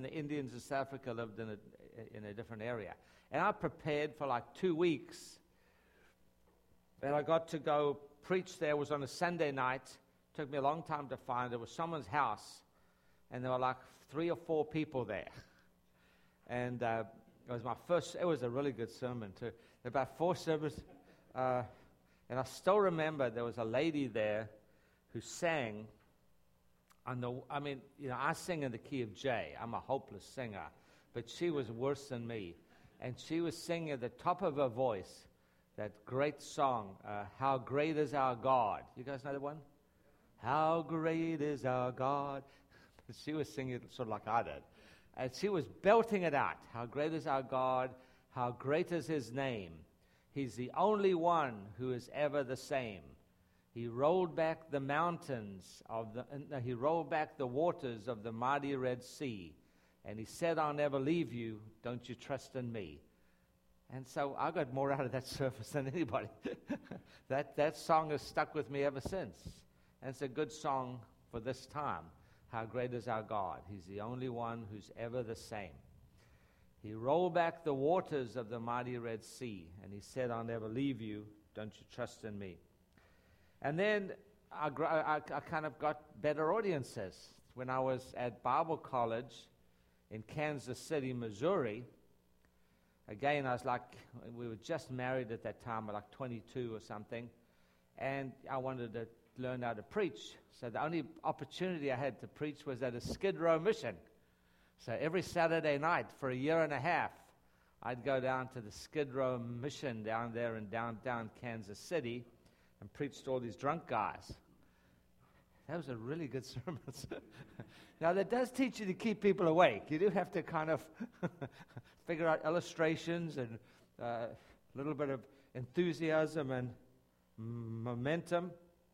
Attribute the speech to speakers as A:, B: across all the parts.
A: and the Indians in South Africa lived in a different area. And I prepared for like 2 weeks. And I got to go preach there. It was on a Sunday night. It took me a long time to find. It was someone's house. And there were like 3 or 4 people there. And it was my first, it was a really good sermon too. About 4 sermons. And I still remember there was a lady there who sang. I sing in the key of J. I'm a hopeless singer. But she was worse than me. And she was singing at the top of her voice that great song, How Great Is Our God. You guys know that one? How great is our God. She was singing it sort of like I did. And she was belting it out. How great is our God. How great is his name. He's the only one who is ever the same. He rolled back the mountains he rolled back the waters of the mighty Red Sea. And he said, I'll never leave you. Don't you trust in me? And so I got more out of that service than anybody. That song has stuck with me ever since. And it's a good song for this time. How great is our God. He's the only one who's ever the same. He rolled back the waters of the mighty Red Sea. And he said, I'll never leave you. Don't you trust in me? And then I kind of got better audiences. When I was at Bible college in Kansas City, Missouri, again, we were just married at that time, like 22 or something, and I wanted to learn how to preach. So the only opportunity I had to preach was at a Skid Row mission. So every Saturday night for a year and a half, I'd go down to the Skid Row mission down there in downtown Kansas City and preach to all these drunk guys. That was a really good sermon. Now, that does teach you to keep people awake. You do have to kind of figure out illustrations and a little bit of enthusiasm and momentum.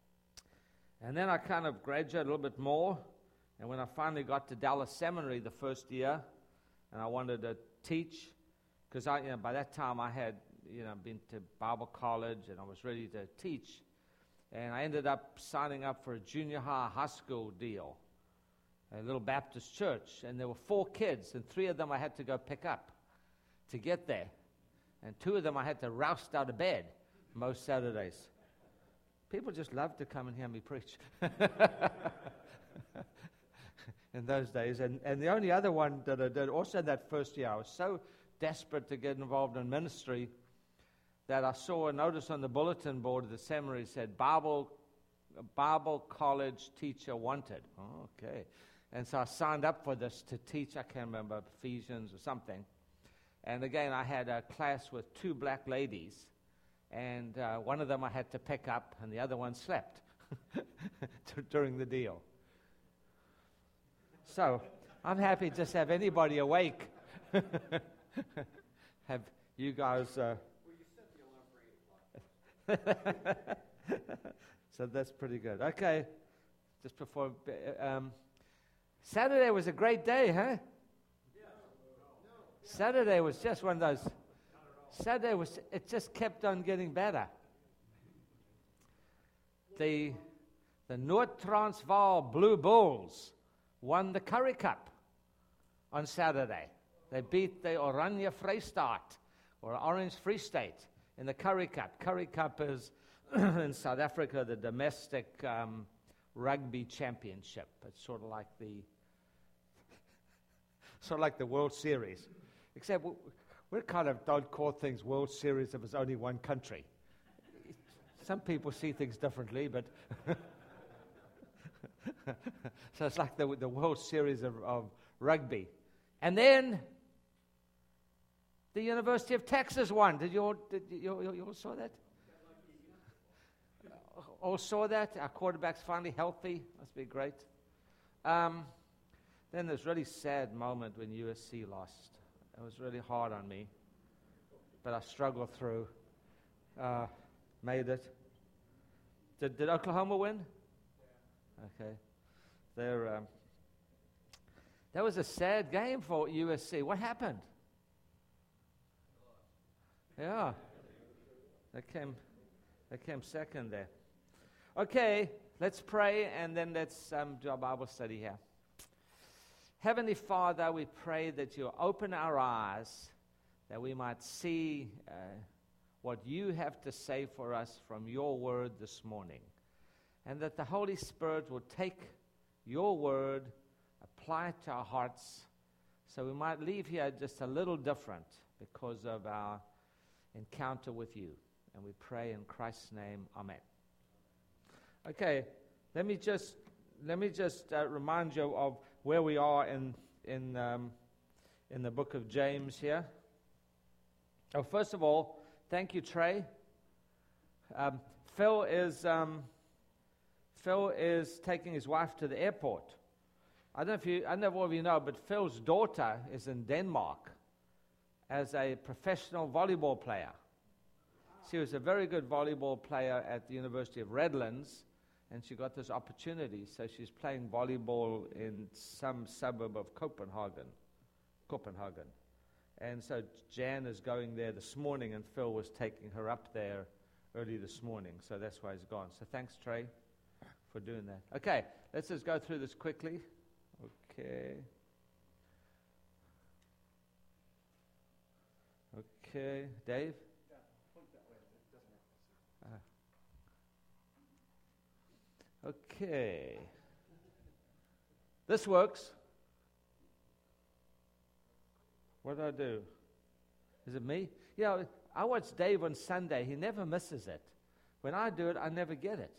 A: And then I kind of graduated a little bit more. And when I finally got to Dallas Seminary the first year, and I wanted to teach, because by that time I had been to Bible college and I was ready to teach. And I ended up signing up for a junior high school deal, a little Baptist church. And there were 4 kids, and 3 of them I had to go pick up to get there. And 2 of them I had to roust out of bed most Saturdays. People just loved to come and hear me preach in those days. And the only other one that I did, also that first year, I was so desperate to get involved in ministry that I saw a notice on the bulletin board of the seminary said, Bible college teacher wanted. Oh, okay. And so I signed up for this to teach, I can't remember, Ephesians or something. And again, I had a class with 2 black ladies, and one of them I had to pick up, and the other one slept during the deal. So I'm happy to just have anybody awake. Have you guys... So that's pretty good. Okay, just before... Saturday was a great day, huh? Saturday was just one of those... it just kept on getting better. The North Transvaal Blue Bulls won the Currie Cup on Saturday. They beat the Oranje Vrystaat, or Orange Free State, in the Currie Cup. Currie Cup is, in South Africa, the domestic rugby championship. It's sort of like the World Series. Except we kind of don't call things World Series if it's only one country. Some people see things differently, but... So it's like the World Series of rugby. And then the University of Texas won. Did you all saw that? All saw that? Our quarterback's finally healthy. Must be great. Then there's really sad moment when USC lost. It was really hard on me. But I struggled through. Made it. Did Oklahoma win? Okay. That was a sad game for USC. What happened? Yeah. They came second there. Okay, let's pray and then let's do our Bible study here. Heavenly Father, we pray that you open our eyes, that we might see what you have to say for us from your word this morning, and that the Holy Spirit will take your word, apply it to our hearts, so we might leave here just a little different because of our encounter with you. And we pray in Christ's name, amen. Okay, let me just remind you of where we are in the book of James here. Oh, first of all, thank you, Trey. Phil is taking his wife to the airport. I don't know if all of you know, but Phil's daughter is in Denmark as a professional volleyball player. She was a very good volleyball player at the University of Redlands, and she got this opportunity. So she's playing volleyball in some suburb of Copenhagen. And so Jan is going there this morning, and Phil was taking her up there early this morning. So that's why he's gone. So thanks, Trey, for doing that. Okay, let's just go through this quickly. Okay, Dave?
B: Yeah, point that way. It doesn't have to see.
A: Okay. This works. What do I do? Is it me? Yeah, I watch Dave on Sunday. He never misses it. When I do it, I never get it.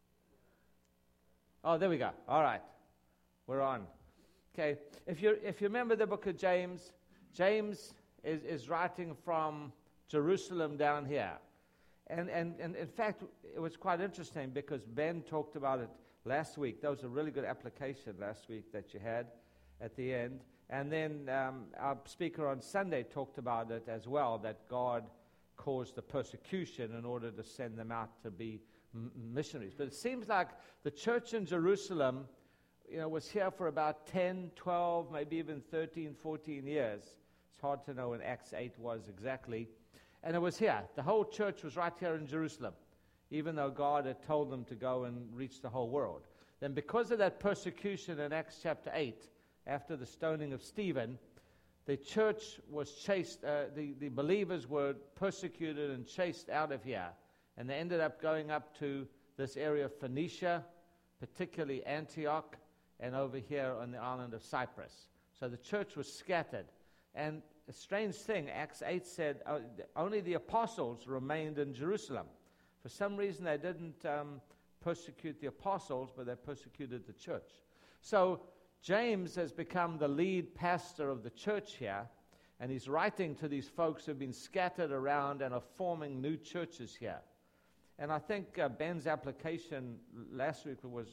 A: Oh, there we go. All right. We're on. Okay. If you remember the book of James, James is writing from Jerusalem down here. And in fact, it was quite interesting because Ben talked about it last week. That was a really good application last week that you had at the end. And then our speaker on Sunday talked about it as well, that God caused the persecution in order to send them out to be missionaries. But it seems like the church in Jerusalem, was here for about 10, 12, maybe even 13, 14 years. It's hard to know when Acts 8 was exactly. And it was here. The whole church was right here in Jerusalem, even though God had told them to go and reach the whole world. Then because of that persecution in Acts chapter 8, after the stoning of Stephen, the church was chased, the believers were persecuted and chased out of here. And they ended up going up to this area of Phoenicia, particularly Antioch, and over here on the island of Cyprus. So the church was scattered. And a strange thing, Acts 8 said only the apostles remained in Jerusalem. For some reason, they didn't persecute the apostles, but they persecuted the church. So James has become the lead pastor of the church here, and he's writing to these folks who've been scattered around and are forming new churches here. And I think Ben's application last week was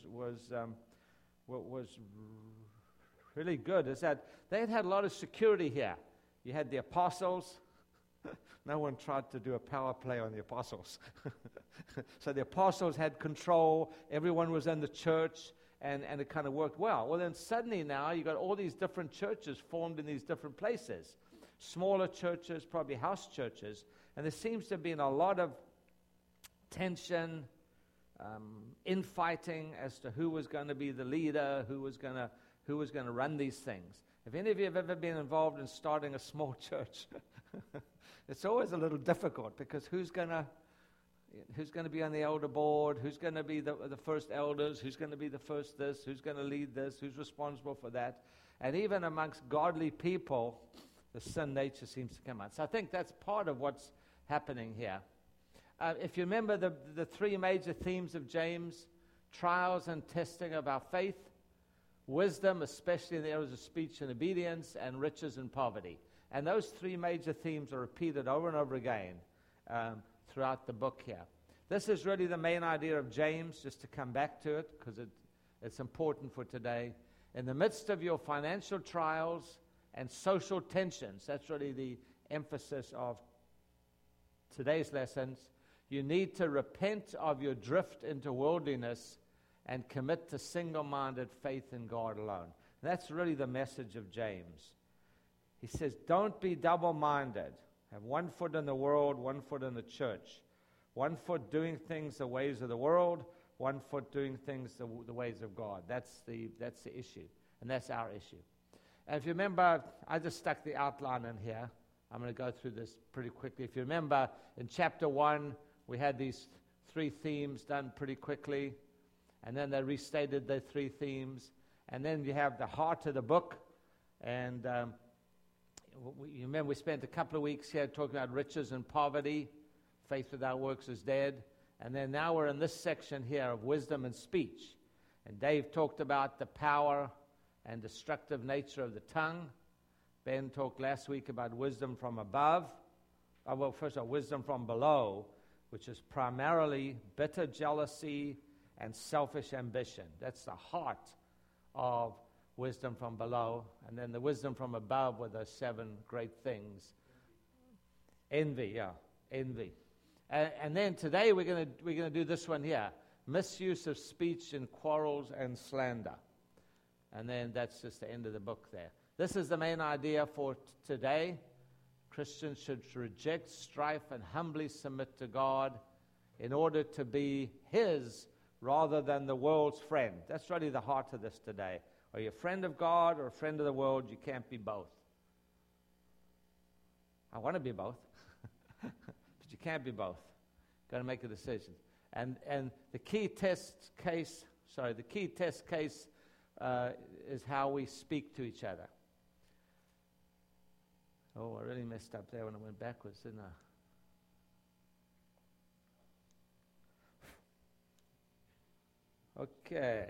A: really good, is that they had a lot of security here. You had the apostles. No one tried to do a power play on the apostles. So the apostles had control. Everyone was in the church, and it kind of worked well. Well, then suddenly now you got all these different churches formed in these different places. Smaller churches, probably house churches. And there seems to have been a lot of tension, infighting as to who was going to be the leader, who was going to run these things. If any of you have ever been involved in starting a small church, it's always a little difficult because who's going to be on the elder board, who's going to be the first elders, who's going to be the first this, who's going to lead this, who's responsible for that. And even amongst godly people, the sin nature seems to come out. So I think that's part of what's happening here. If you remember the three major themes of James: trials and testing of our faith, wisdom, especially in the areas of speech and obedience, and riches and poverty. And those three major themes are repeated over and over again throughout the book here. This is really the main idea of James, just to come back to it, because it's important for today. In the midst of your financial trials and social tensions, that's really the emphasis of today's lessons. You need to repent of your drift into worldliness and commit to single-minded faith in God alone. And that's really the message of James. He says, don't be double-minded. Have one foot in the world, one foot in the church. One foot doing things the ways of the world, one foot doing things the ways of God. That's the issue, and that's our issue. And if you remember, I just stuck the outline in here. I'm going to go through this pretty quickly. If you remember, in chapter 1, we had these 3 themes done pretty quickly. And then they restated the 3 themes. And then you have the heart of the book. And you remember we spent a couple of weeks here talking about riches and poverty. Faith without works is dead. And then now we're in this section here of wisdom and speech. And Dave talked about the power and destructive nature of the tongue. Ben talked last week about wisdom from above. First of all, wisdom from below, which is primarily bitter jealousy and selfish ambition. That's the heart of wisdom from below. And then the wisdom from above were those 7 great things. Envy. And then today we're going to do this one here. Misuse of speech in quarrels and slander. And then that's just the end of the book there. This is the main idea for today. Christians should reject strife and humbly submit to God in order to be His rather than the world's friend. That's really the heart of this today. Are you a friend of God or a friend of the world? You can't be both. I want to be both, but you can't be both. Got to make a decision. And the key test case is how we speak to each other. Oh, I really messed up there when I went backwards, didn't I? Okay.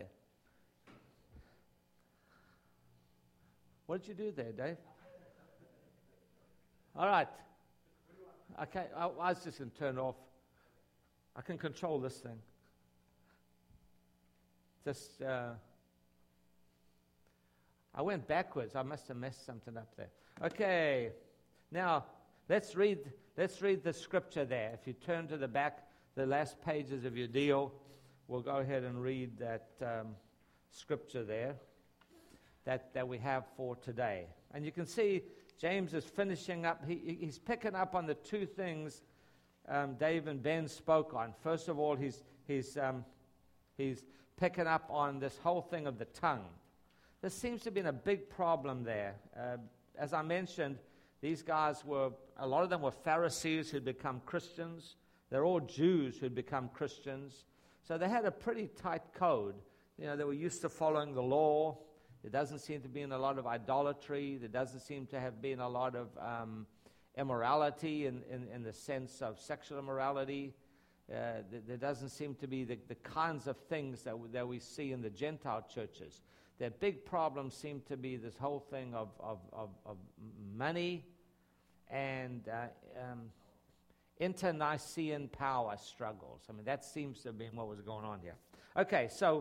A: What did you do there, Dave? All right. Okay, I was just going to turn off. I can control this thing. Just, I went backwards. I must have messed something up there. Okay, now let's read the scripture there. If you turn to the back, the last pages of your deal, we'll go ahead and read that scripture there that we have for today. And you can see James is finishing up. He's picking up on the 2 things Dave and Ben spoke on. First of all, he's picking up on this whole thing of the tongue. There seems to have been a big problem there. As I mentioned, these guys a lot of them were Pharisees who'd become Christians. They're all Jews who'd become Christians. So they had a pretty tight code. They were used to following the law. There doesn't seem to be a lot of idolatry. There doesn't seem to have been a lot of immorality in the sense of sexual immorality. There doesn't seem to be the kinds of things that we see in the Gentile churches. Their big problem seemed to be this whole thing of money and inter-Nicene power struggles. I mean, that seems to have been what was going on here. Okay, so,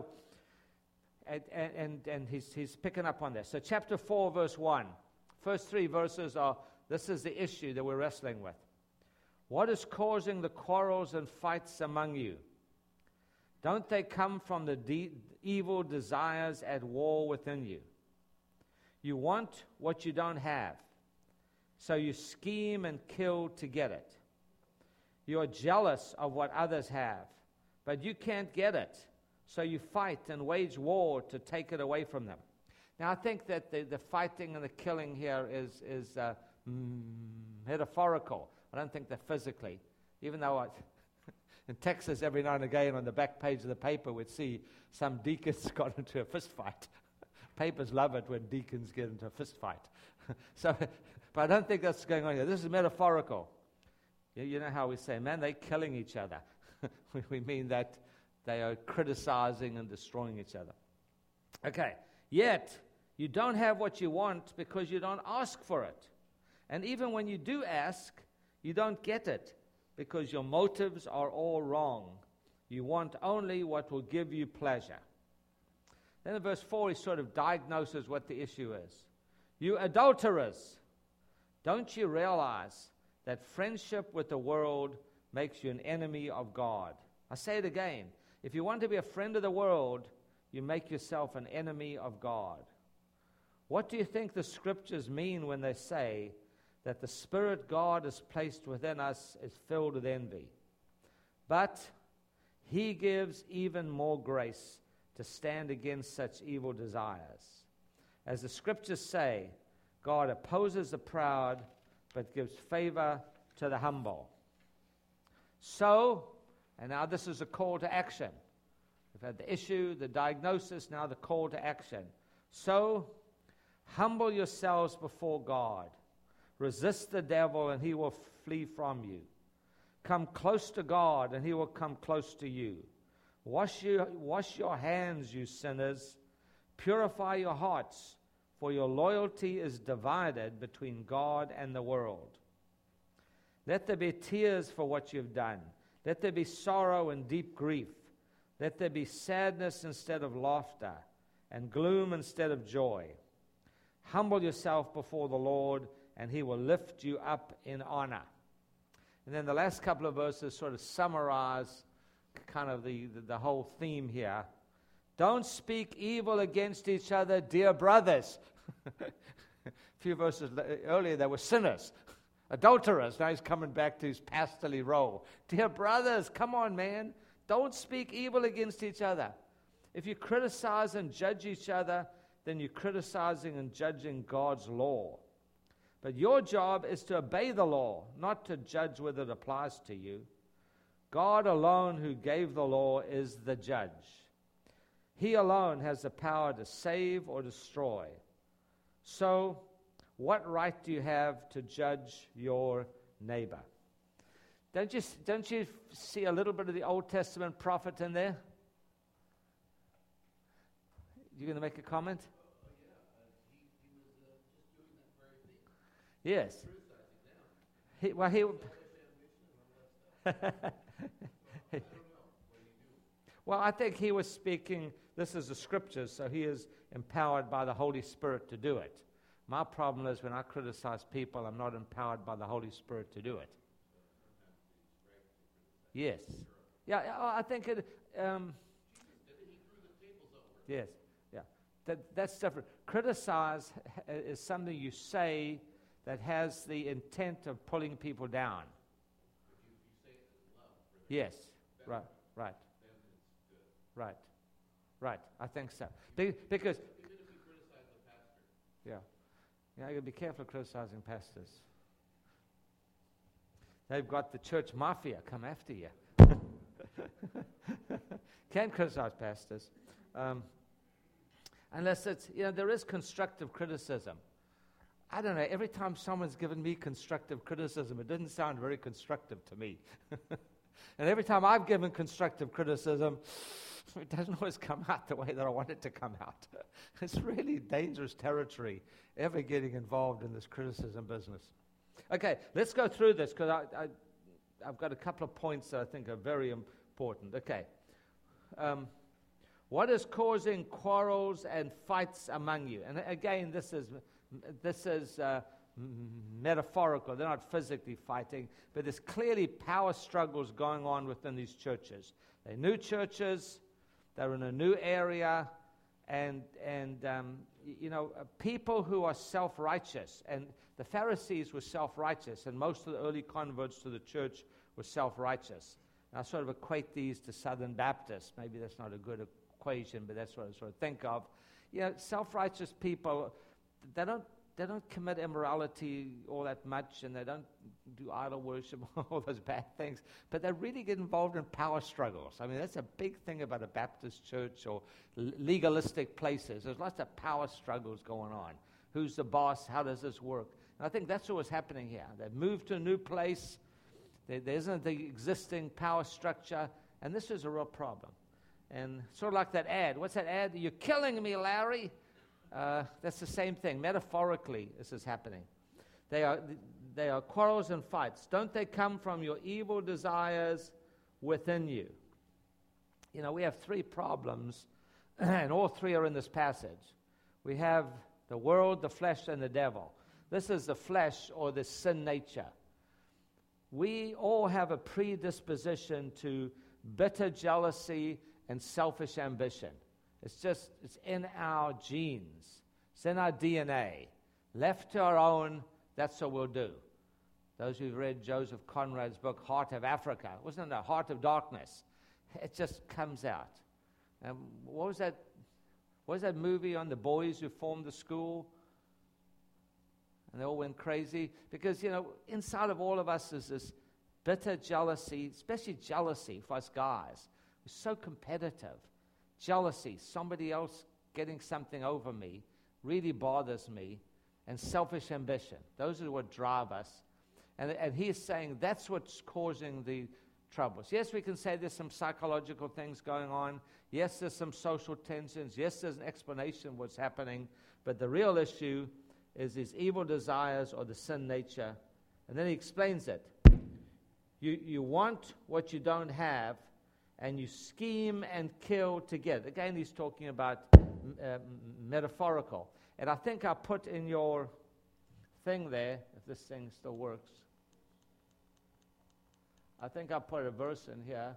A: and he's picking up on this. So chapter 4, verse 1. First 3 verses this is the issue that we're wrestling with. What is causing the quarrels and fights among you? Don't they come from the evil desires at war within you? You want what you don't have, so you scheme and kill to get it. You are jealous of what others have, but you can't get it, so you fight and wage war to take it away from them. Now, I think that the fighting and the killing here is metaphorical. I don't think they're physically, even though in Texas, every now and again, on the back page of the paper, we'd see some deacons got into a fist fight. Papers love it when deacons get into a fist fight. But I don't think that's going on here. This is metaphorical. You know how we say, man, they're killing each other. We mean that they are criticizing and destroying each other. Okay, yet you don't have what you want because you don't ask for it. And even when you do ask, you don't get it, because your motives are all wrong. You want only what will give you pleasure. Then in verse 4, he sort of diagnoses what the issue is. You adulterers, don't you realize that friendship with the world makes you an enemy of God? I say it again. If you want to be a friend of the world, you make yourself an enemy of God. What do you think the scriptures mean when they say that the Spirit God has placed within us is filled with envy? But He gives even more grace to stand against such evil desires. As the scriptures say, God opposes the proud, but gives favor to the humble. So, and now this is a call to action. We've had the issue, the diagnosis, now the call to action. So, humble yourselves before God. Resist the devil, and he will flee from you. Come close to God, and he will come close to you. Wash your hands, you sinners. Purify your hearts, for your loyalty is divided between God and the world. Let there be tears for what you've done. Let there be sorrow and deep grief. Let there be sadness instead of laughter, and gloom instead of joy. Humble yourself before the Lord, and he will lift you up in honor. And then the last couple of verses sort of summarize kind of the whole theme here. Don't speak evil against each other, dear brothers. A few verses earlier, they were sinners, adulterers. Now he's coming back to his pastorly role. Dear brothers, come on, man. Don't speak evil against each other. If you criticize and judge each other, then you're criticizing and judging God's law. But your job is to obey the law, not to judge whether it applies to you. God alone, who gave the law, is the judge. He alone has the power to save or destroy. So, what right do you have to judge your neighbor? Don't you see a little bit of the Old Testament prophet in there? You going to make a comment? He was just doing that very thing. Yes. Well, I think he was speaking, this is the scriptures, so he is empowered by the Holy Spirit to do it. My problem is when I criticize people, I'm not empowered by the Holy Spirit to do it. Yes. Yeah, I think it... yes, yeah. That's different. Criticize is something you say that has the intent of pulling people down. Yes, right. I think so. Because yeah, you got to be careful criticizing pastors. They've got the church mafia come after you. Can't criticize pastors unless it's there is constructive criticism. I don't know. Every time someone's given me constructive criticism, it didn't sound very constructive to me. And every time I've given constructive criticism, it doesn't always come out the way that I want it to come out. It's really dangerous territory, ever getting involved in this criticism business. Okay, let's go through this, because I've got a couple of points that I think are very important. Okay. What is causing quarrels and fights among you? And again, this is metaphorical. They're not physically fighting, but there's clearly power struggles going on within these churches. They're new churches. They're in a new area, and people who are self-righteous. And the Pharisees were self-righteous, and most of the early converts to the church were self-righteous. And I sort of equate these to Southern Baptists. Maybe that's not a good equation, but that's what I sort of think of. Self-righteous people, they don't commit immorality all that much, and they don't do idol worship, all those bad things, but they really get involved in power struggles. I mean, that's a big thing about a Baptist church or legalistic places. There's lots of power struggles going on. Who's the boss? How does this work? And I think that's what was happening here. They've moved to a new place. There isn't the existing power structure, and this is a real problem. And sort of like that ad. What's that ad? You're killing me, Larry. That's the same thing. Metaphorically, this is happening. They are quarrels and fights. Don't they come from your evil desires within you? We have three problems, and all three are in this passage. We have the world, the flesh, and the devil. This is the flesh, or the sin nature. We all have a predisposition to bitter jealousy and selfish ambition. It's in our genes. It's in our DNA. Left to our own, that's what we'll do. Those who've read Joseph Conrad's book, Heart of Africa, wasn't it a heart of darkness? It just comes out. And what was that What was that movie on the boys who formed the school? And they all went crazy. Because, inside of all of us is this bitter jealousy, especially jealousy for us guys. We're so competitive. Jealousy, somebody else getting something over me, really bothers me. And selfish ambition. Those are what drive us. And he's saying that's what's causing the troubles. Yes, we can say there's some psychological things going on. Yes, there's some social tensions. Yes, there's an explanation of what's happening. But the real issue is these evil desires or the sin nature. And then he explains it. You want what you don't have, and you scheme and kill to get it. Again, he's talking about metaphorical. And I think I put in your thing there, if this thing still works, I think I put a verse in here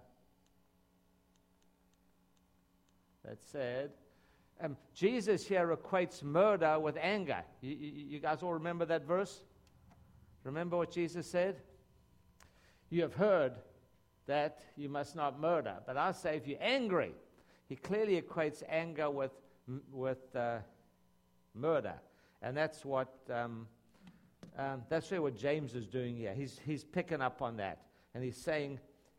A: that said, Jesus here equates murder with anger. You guys all remember that verse? Remember what Jesus said? You have heard that you must not murder. But I say if you're angry, he clearly equates anger with murder. And that's what that's really what James is doing here. He's picking up on that. And he's saying,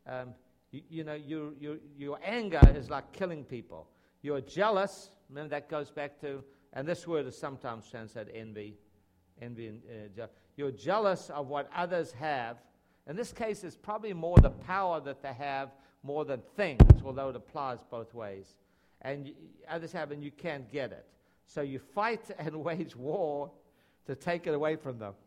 A: your anger is like killing people. You're jealous. Remember, that goes back to, and this word is sometimes translated envy. And you're jealous of what others have. In this case, it's probably more the power that they have more than things, although it applies both ways. And others have, and you can't get it. So you fight and wage war to take it away from them.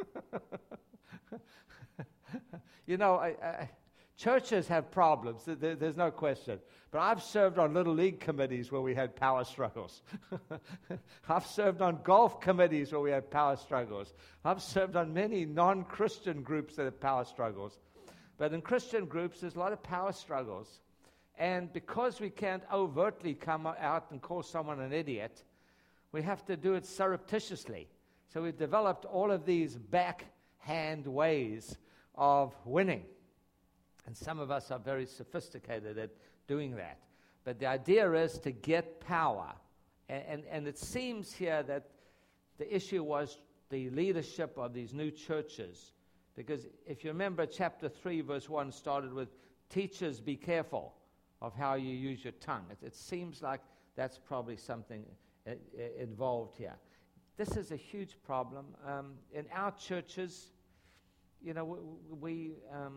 A: Churches have problems. There's no question. But I've served on little league committees where we had power struggles. I've served on golf committees where we had power struggles. I've served on many non-Christian groups that have power struggles. But in Christian groups, there's a lot of power struggles. And because we can't overtly come out and call someone an idiot, we have to do it surreptitiously. So we've developed all of these backhand ways of winning. And some of us are very sophisticated at doing that. But the idea is to get power. And it seems here that the issue was the leadership of these new churches. Because if you remember, chapter 3, verse 1 started with, teachers, be careful of how you use your tongue. It seems like that's probably something involved here. This is a huge problem. In our churches, we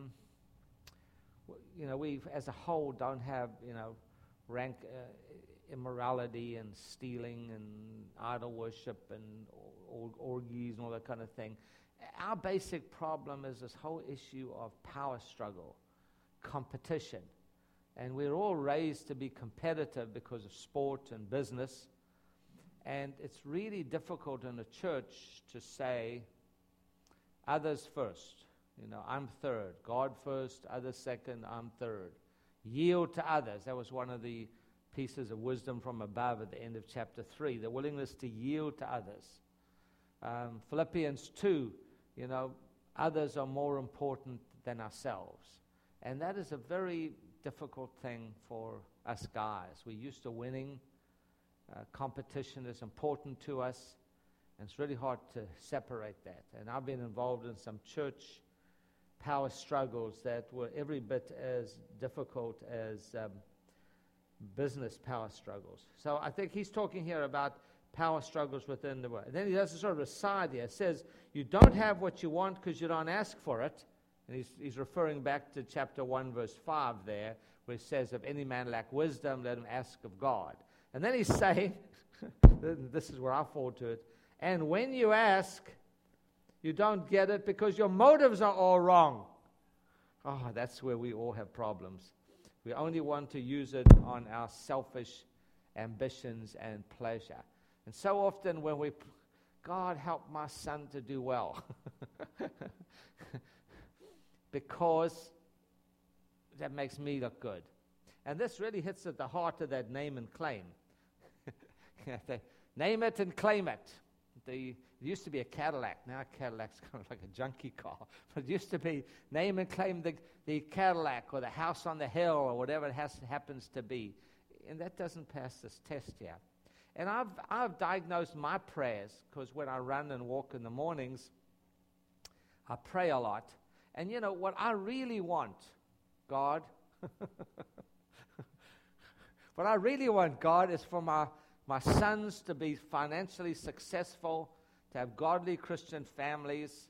A: as a whole don't have, rank immorality and stealing and idol worship and orgies and all that kind of thing. Our basic problem is this whole issue of power struggle, competition. And we're all raised to be competitive because of sport and business. And it's really difficult in a church to say, others first. I'm third. God first, others second, I'm third. Yield to others. That was one of the pieces of wisdom from above at the end of chapter 3, the willingness to yield to others. Philippians 2, others are more important than ourselves. And that is a very difficult thing for us guys. We're used to winning. Competition is important to us. And it's really hard to separate that. And I've been involved in some church power struggles that were every bit as difficult as business power struggles. So I think he's talking here about power struggles within the world. And then he does a sort of aside here. It says, you don't have what you want because you don't ask for it. And he's referring back to chapter 1, verse 5 there, where it says, if any man lack wisdom, let him ask of God. And then he's saying, this is where I fall to it, and when you ask, you don't get it because your motives are all wrong. Oh, that's where we all have problems. We only want to use it on our selfish ambitions and pleasure. And so often when God help my son to do well. Because that makes me look good. And this really hits at the heart of that name and claim. Name it and claim it. It used to be a Cadillac. Now a Cadillac's kind of like a junkie car. But it used to be name and claim the Cadillac or the house on the hill or whatever it happens to be. And that doesn't pass this test here. And I've diagnosed my prayers, because when I run and walk in the mornings, I pray a lot. And you know, what I really want, God, what I really want, God, is for my sons to be financially successful, to have godly Christian families,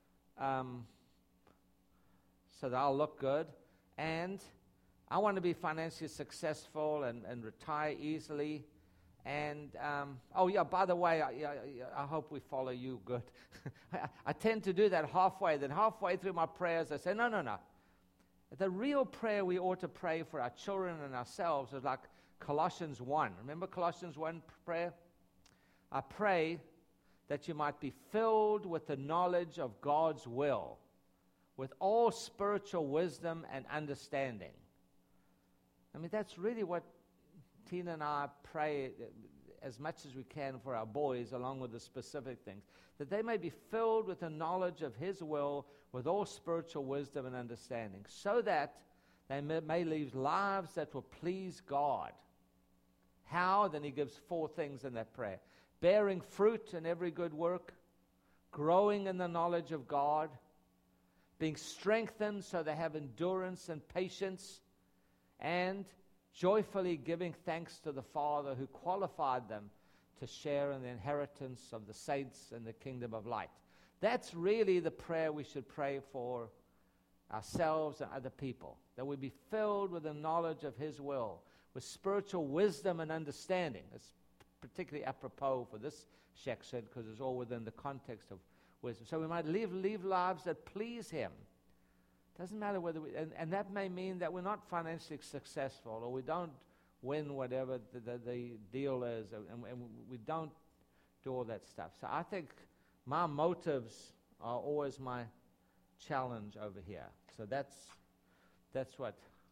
A: so that I'll look good. And I want to be financially successful and retire easily. And, by the way, I hope we follow you good. I tend to do that halfway. Then halfway through my prayers, I say, no. The real prayer we ought to pray for our children and ourselves is like Colossians 1. Remember Colossians 1 prayer? I pray that you might be filled with the knowledge of God's will, with all spiritual wisdom and understanding. I mean, that's really what Tina and I pray as much as we can for our boys, along with the specific things, that they may be filled with the knowledge of His will, with all spiritual wisdom and understanding, so that they may live lives that will please God. How? Then he gives 4 things in that prayer. Bearing fruit in every good work, growing in the knowledge of God, being strengthened so they have endurance and patience, and joyfully giving thanks to the Father who qualified them to share in the inheritance of the saints in the kingdom of light. That's really the prayer we should pray for ourselves and other people, that we be filled with the knowledge of His will, with spiritual wisdom and understanding. It's particularly apropos for this section, because it's all within the context of wisdom. So we might live lives that please Him. Doesn't matter whether and that may mean that we're not financially successful, or we don't win whatever the deal is, and we don't do all that stuff. So I think my motives are always my challenge over here. So that's what.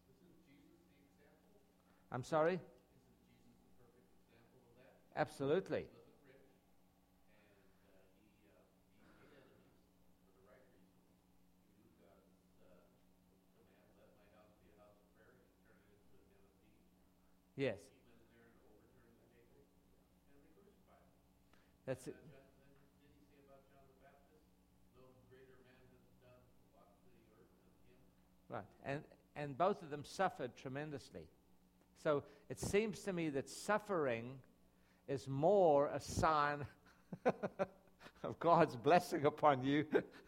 A: I'm sorry? Isn't
C: Jesus the perfect example of that?
A: Absolutely.
C: He wasn't rich, and he made enemies for the right reasons. He knew God's command, let my house be a house of prayer, and he turned it into a den of thieves.
A: Yes.
C: He went in there and overturned the table, and they crucified him.
A: That's it.
C: Then did he say about John the Baptist? No greater man has walked the earth than him.
A: Right. And both of them suffered tremendously. So it seems to me that suffering is more a sign of God's blessing upon you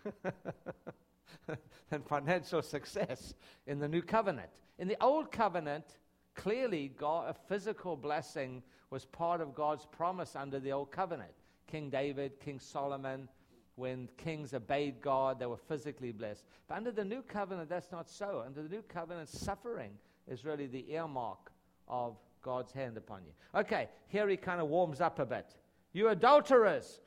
A: than financial success in the new covenant. In the old covenant, clearly a physical blessing was part of God's promise under the old covenant. King David, King Solomon, when kings obeyed God, they were physically blessed. But under the new covenant, that's not so. Under the new covenant, suffering is really the earmark of God's hand upon you. Okay, here he kind of warms up a bit. You adulterers.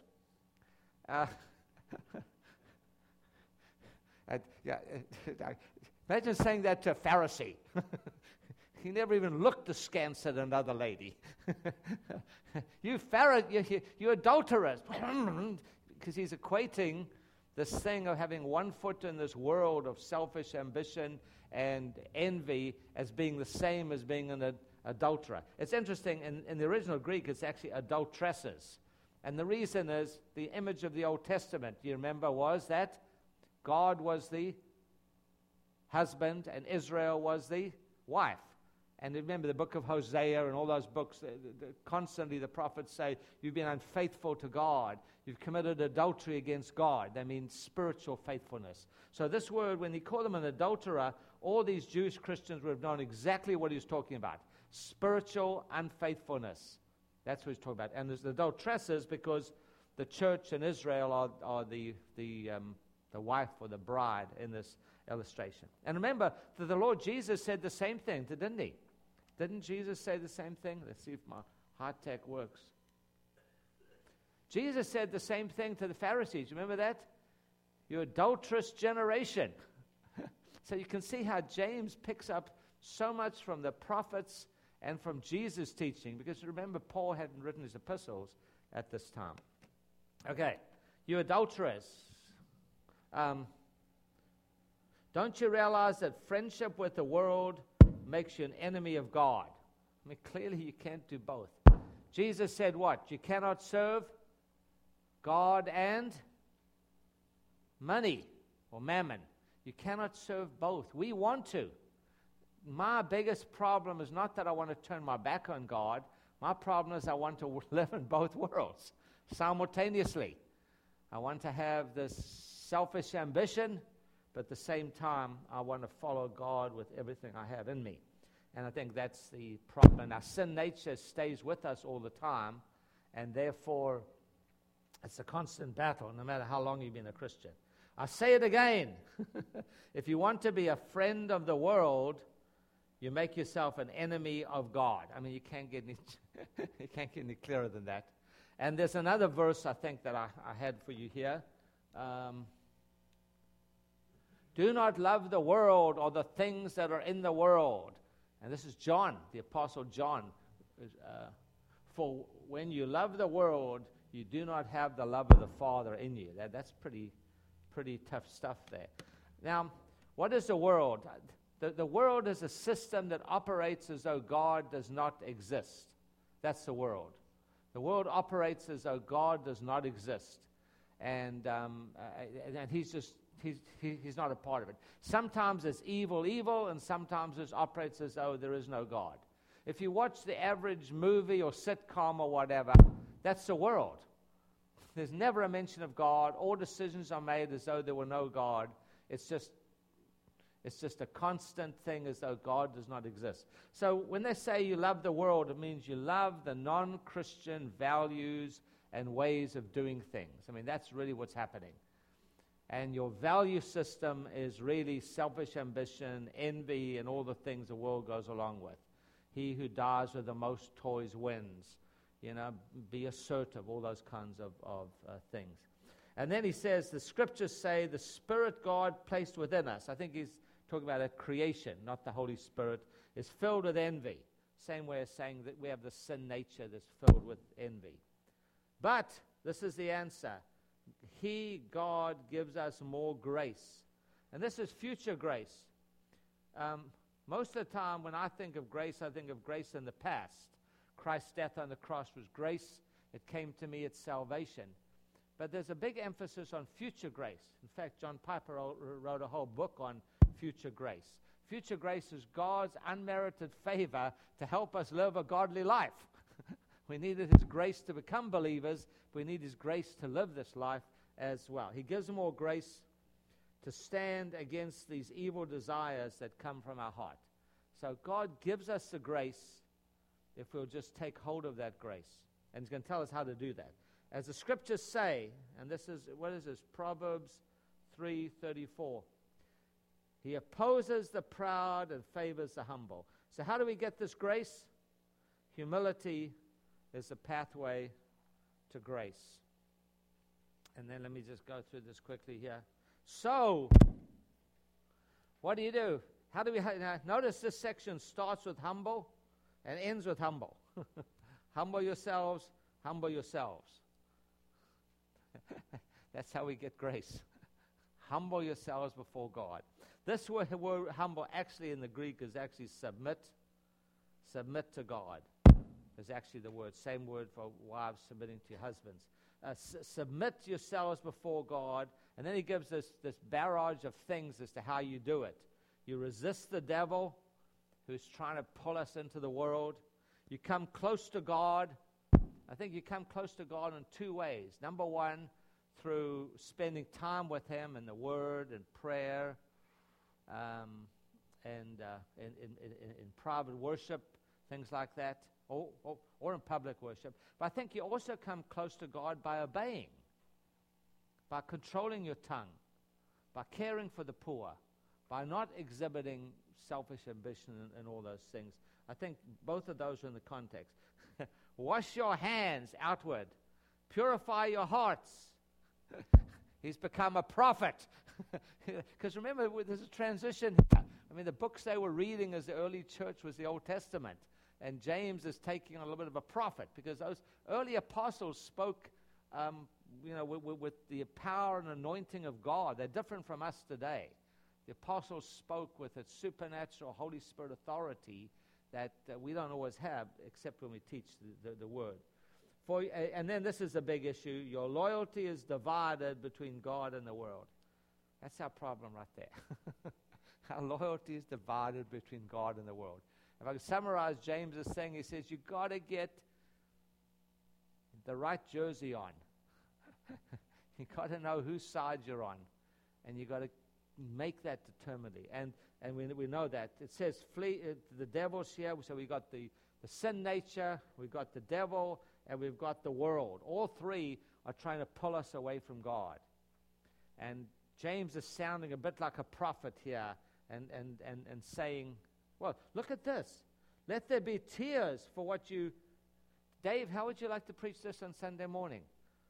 A: Imagine saying that to a Pharisee. He never even looked askance at another lady. You adulterers. Because he's equating this thing of having one foot in this world of selfish ambition and envy as being the same as being an adulterer. It's interesting, in the original Greek, it's actually adulteresses. And the reason is the image of the Old Testament, you remember, was that God was the husband and Israel was the wife. And remember the book of Hosea and all those books, constantly the prophets say, you've been unfaithful to God. You've committed adultery against God. That means spiritual faithfulness. So this word, when he called them an adulterer, all these Jewish Christians would have known exactly what he was talking about. Spiritual unfaithfulness. That's what he's talking about. And there's adulteresses because the church in Israel are the wife or the bride in this illustration. And remember that the Lord Jesus said the same thing, didn't he? Didn't Jesus say the same thing? Let's see if my high tech works. Jesus said the same thing to the Pharisees. Remember that? You adulterous generation. So you can see how James picks up so much from the prophets and from Jesus' teaching, because remember, Paul hadn't written his epistles at this time. Okay, you adulterers. Don't you realize that friendship with the world makes you an enemy of God? I mean, clearly you can't do both. Jesus said what? You cannot serve God and money or mammon. You cannot serve both. We want to. My biggest problem is not that I want to turn my back on God. My problem is I want to live in both worlds simultaneously. I want to have this selfish ambition, but at the same time, I want to follow God with everything I have in me. And I think that's the problem. Our sin nature stays with us all the time, and therefore, it's a constant battle, no matter how long you've been a Christian. I say it again. If you want to be a friend of the world, you make yourself an enemy of God. I mean, you can't get any clearer than that. And there's another verse I think that I had for you here. Do not love the world or the things that are in the world. And this is John, the Apostle John. For when you love the world, you do not have the love of the Father in you. That's pretty tough stuff there. Now, what is the world? The world is a system that operates as though God does not exist. That's the world. The world operates as though God does not exist. And he's not a part of it. Sometimes it's evil, and sometimes it operates as though there is no God. If you watch the average movie or sitcom or whatever, that's the world. There's never a mention of God. All decisions are made as though there were no God. It's just a constant thing as though God does not exist. So when they say you love the world, it means you love the non-Christian values and ways of doing things. I mean, that's really what's happening. And your value system is really selfish ambition, envy, and all the things the world goes along with. He who dies with the most toys wins. You know, be assertive, all those kinds of things. And then he says, the scriptures say the Spirit God placed within us. I think he's talking about a creation, not the Holy Spirit, is filled with envy. Same way as saying that we have the sin nature that's filled with envy. But this is the answer. He, God, gives us more grace. And this is future grace. Most of the time when I think of grace in the past. Christ's death on the cross was grace. It came to me at salvation. But there's a big emphasis on future grace. In fact, John Piper wrote a whole book on future grace. Future grace is God's unmerited favor to help us live a godly life. We needed His grace to become believers. We need His grace to live this life as well. He gives more grace to stand against these evil desires that come from our heart. So God gives us the grace if we'll just take hold of that grace. And He's going to tell us how to do that. As the scriptures say, and this is, what is this? Proverbs 3:34. He opposes the proud and favors the humble. So how do we get this grace? Humility is the pathway to grace. And then let me just go through this quickly here. So, what do? How do we, notice this section starts with humble and ends with humble. Humble yourselves, humble yourselves. That's how we get grace. Humble yourselves before God. This word humble actually in the Greek is actually submit. Submit to God is actually the word. Same word for wives submitting to your husbands. Submit yourselves before God. And then he gives this barrage of things as to how you do it. You resist the devil who's trying to pull us into the world. You come close to God. I think you come close to God in two ways. Number one, through spending time with Him in the Word and prayer, and in private worship, things like that, or in public worship. But I think you also come close to God by obeying, by controlling your tongue, by caring for the poor, by not exhibiting selfish ambition and all those things. I think both of those are in the context. Wash your hands outward. Purify your hearts. He's become a prophet. Because remember, there's a transition here. I mean, the books they were reading as the early church was the Old Testament. And James is taking on a little bit of a prophet, because those early apostles spoke with the power and anointing of God. They're different from us today. The apostles spoke with a supernatural Holy Spirit authority that we don't always have, except when we teach the Word. And then this is a big issue. Your loyalty is divided between God and the world. That's our problem right there. Our loyalty is divided between God and the world. If I could summarize James's thing, he says, you've got to get the right jersey on. You've got to know whose side you're on. And you've got to make that determinedly. And we know that. It says, flee the devil's here. So we've got the sin nature, we've got the devil, and we've got the world. All three are trying to pull us away from God. And James is sounding a bit like a prophet here and saying, well, look at this. Let there be tears for what you... Dave, how would you like to preach this on Sunday morning?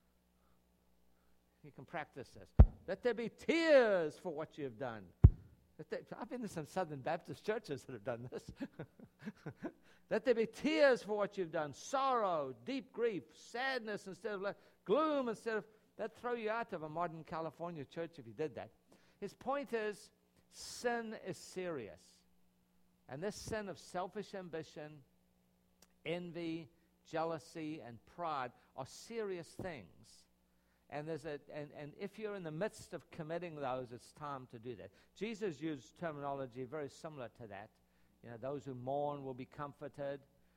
A: You can practice this. Let there be tears for what you have done. I've been to some Southern Baptist churches that have done this. Let there be tears for what you've done. Sorrow, deep grief, sadness instead of gloom instead of... That'd throw you out of a modern California church if you did that. His point is, sin is serious. And this sin of selfish ambition, envy, jealousy, and pride are serious things. And and if you're in the midst of committing those, it's time to do that. Jesus used terminology very similar to that. You know, those who mourn will be comforted,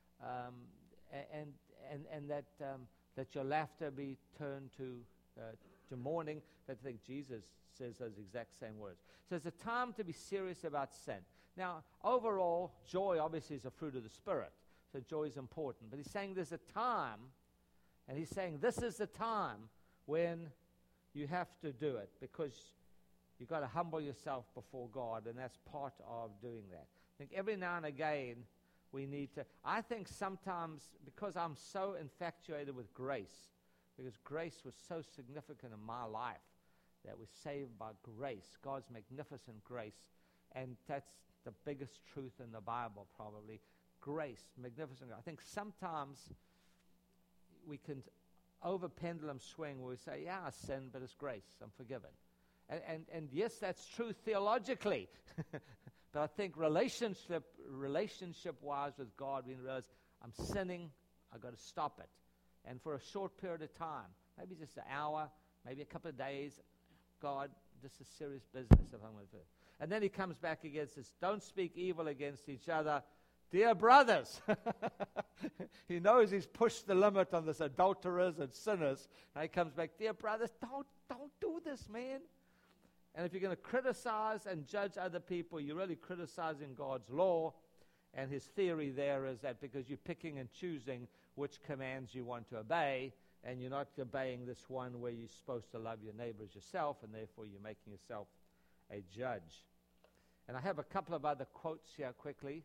A: and that your laughter be turned to mourning. I think Jesus says those exact same words. So it's a time to be serious about sin. Now, overall, joy obviously is a fruit of the Spirit. So joy is important. But he's saying there's a time, and he's saying this is the time when you have to do it, because you've got to humble yourself before God, and that's part of doing that. I think every now and again we need to... I think sometimes, because I'm so infatuated with grace, because grace was so significant in my life, that we're saved by grace, God's magnificent grace, and that's the biggest truth in the Bible probably. Grace, magnificent. I think sometimes we can over pendulum swing where we say, yeah, I sin, but it's grace, I'm forgiven. And yes, that's true theologically. But I think relationship-wise with God, we realize I'm sinning, I've got to stop it. And for a short period of time, maybe just an hour, maybe a couple of days, God, this is serious business if I'm going to do it. And then he comes back against this, don't speak evil against each other. Dear brothers, he knows he's pushed the limit on this adulterers and sinners. And he comes back, dear brothers, don't do this, man. And if you're going to criticize and judge other people, you're really criticizing God's law. And his theory there is that because you're picking and choosing which commands you want to obey, and you're not obeying this one where you're supposed to love your neighbors yourself, and therefore you're making yourself a judge. And I have a couple of other quotes here quickly.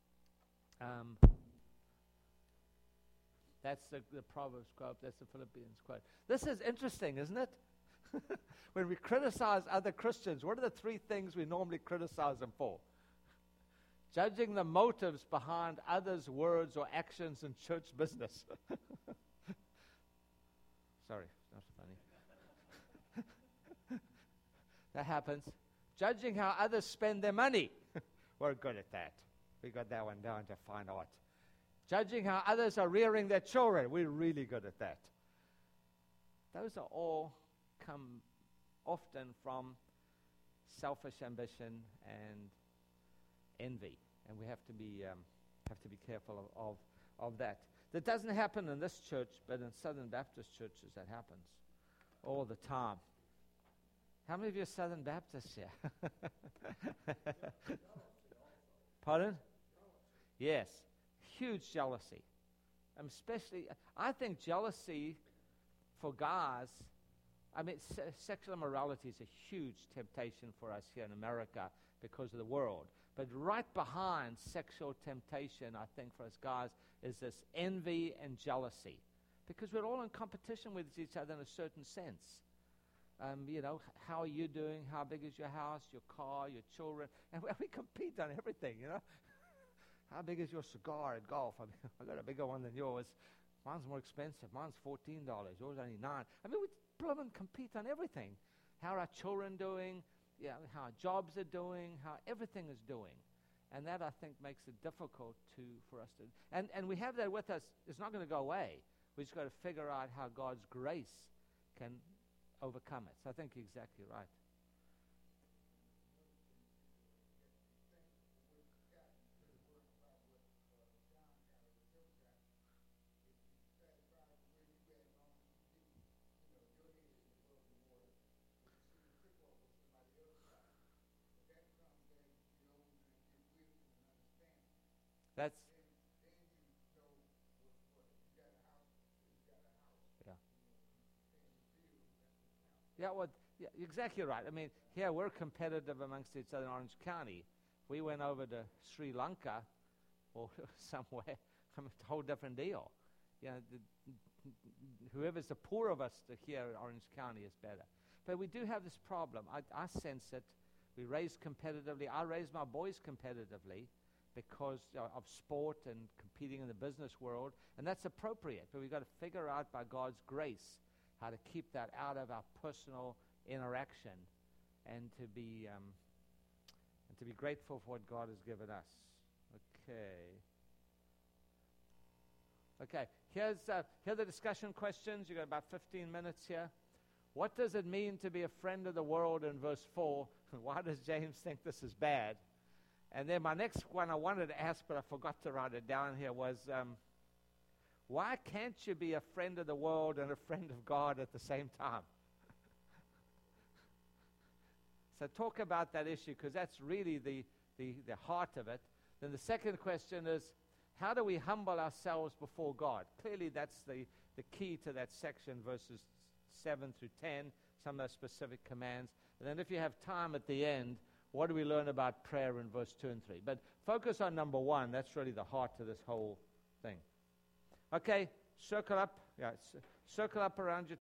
A: That's the Proverbs quote. That's the Philippians quote. This is interesting, isn't it? When we criticize other Christians, what are the three things we normally criticize them for? Judging the motives behind others' words or actions in church business. Sorry, not funny. That happens. Judging how others spend their money. We're good at that. We got that one down to fine art. Judging how others are rearing their children. We're really good at that. Those are all come often from selfish ambition and envy, and we have to be careful of that. That doesn't happen in this church, but in Southern Baptist churches that happens all the time. How many of you are Southern Baptists here? Pardon? Yes. Huge jealousy. Especially, I think jealousy for guys, I mean, sexual immorality is a huge temptation for us here in America because of the world. But right behind sexual temptation, I think, for us guys, is this envy and jealousy. Because we're all in competition with each other in a certain sense. How are you doing? How big is your house, your car, your children? And we compete on everything, How big is your cigar at golf? I mean, I got a bigger one than yours. Mine's more expensive. Mine's $14. Yours only $9. I mean, we blow and compete on everything. How are our children doing? Yeah, how our jobs are doing, how everything is doing. And that, I think, makes it difficult for us to... And we have that with us. It's not going to go away. We just got to figure out how God's grace can overcome it. So I think you're exactly right. That's... Yeah, well, yeah, exactly right. I mean, here we're competitive amongst each other in Orange County. We went over to Sri Lanka or somewhere. I mean, it's a whole different deal. You know, whoever's the poor of us here in Orange County is better. But we do have this problem. I sense it. We raise competitively. I raise my boys competitively because of sport and competing in the business world, and that's appropriate. But we've got to figure out by God's grace how to keep that out of our personal interaction, and to be grateful for what God has given us. Okay. Here are the discussion questions. You've got about 15 minutes here. What does it mean to be a friend of the world in verse 4? Why does James think this is bad? And then my next one I wanted to ask, but I forgot to write it down here, was why can't you be a friend of the world and a friend of God at the same time? So talk about that issue, because that's really the heart of it. Then the second question is, how do we humble ourselves before God? Clearly that's the key to that section, verses 7 through 10, some of those specific commands. And then if you have time at the end, what do we learn about prayer in verse 2 and 3? But focus on number 1. That's really the heart of this whole thing. Okay, circle up. Yeah, circle up around your